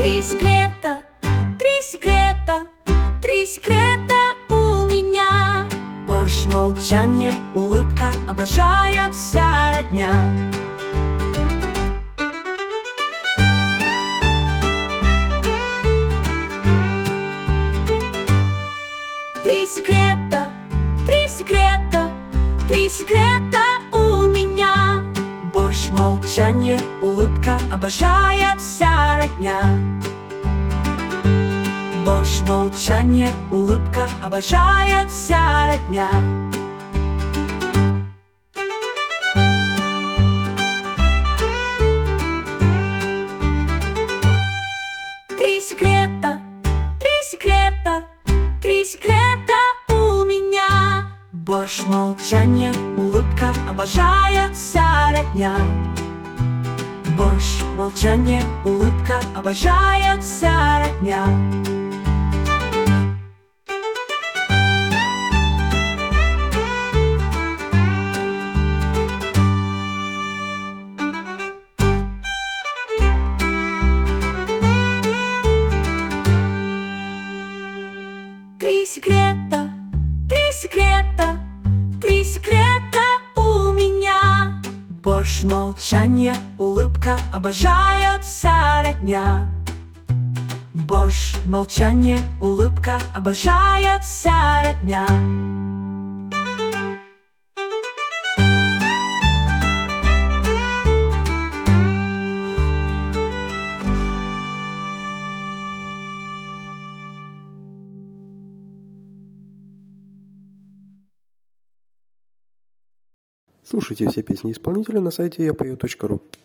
три секрета, три секрета у меня. Борщ, молчание, улыбка, обожает вся родня. Три секрета, три секрета, три секрета у меня. Борщ, молчание, улыбка, обожает вся родня. Борщ, молчание, улыбка, обожает вся родня. Три секрета, три секрета, три секрета у меня. Борщ, молчание, улыбка, обожает вся родня. Борщ, молчание, улыбка, обожает вся родня. Три секрета, три секрета, три секрета у меня. Борщ, молчание, улыбка, обожает вся родня. Борщ, молчание, улыбка, обожает вся родня. Слушайте все песни исполнителя на сайте yapою.ru.